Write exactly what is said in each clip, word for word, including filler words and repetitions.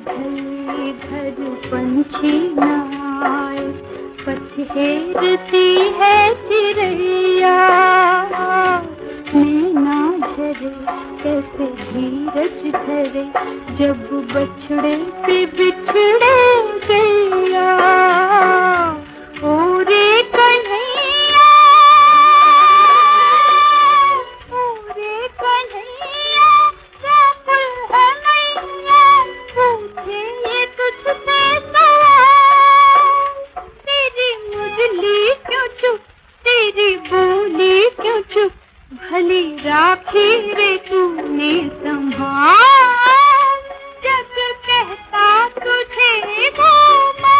इधर इधर पंछी न आए, पथेरती है चिड़ैया। नैना झरे कैसे धीरज धरे, जब बछड़े से बिछड़े गैया। ओ रे कन्हैया, ओ रे कन्हैया, व्याकुल है मैया, पूछे ये तुझसे सवाल। तेरी मुरली क्यों चुप, तेरी बोली क्यों चुप, भली राखी रे तूने संभाल। जग कहता तुझे गोपाल।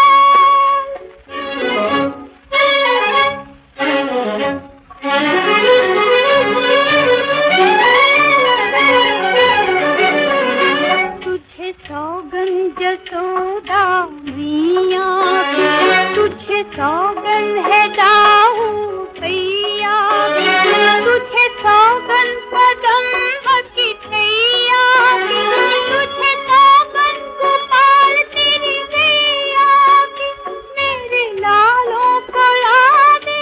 तुझे सौगन जसोदा मैया, तुझे सौगन है दाऊ भैया, तुझे सौगन कदम की छैया, तुझे सौगन गोपाल तेरी गैया की। मेरे लालों को ला दे,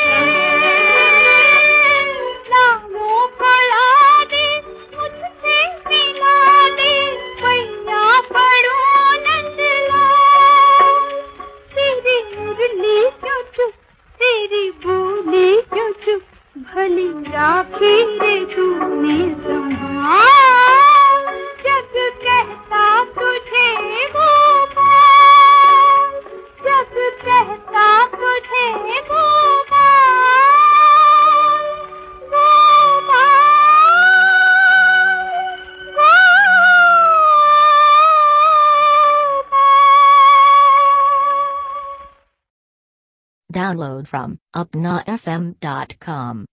लालों को ला दे, मुझसे मिला दे, भैया पड़ो नंदलाल। तेरी मुरली क्यों चुप, तेरी बोली क्यों चुप, भली राखी रे तूने संभाल। जग कहता तुझे गोपाल, जग कहता तुझे Gopal, Gopal, Gopal. Download from upna f m dot com.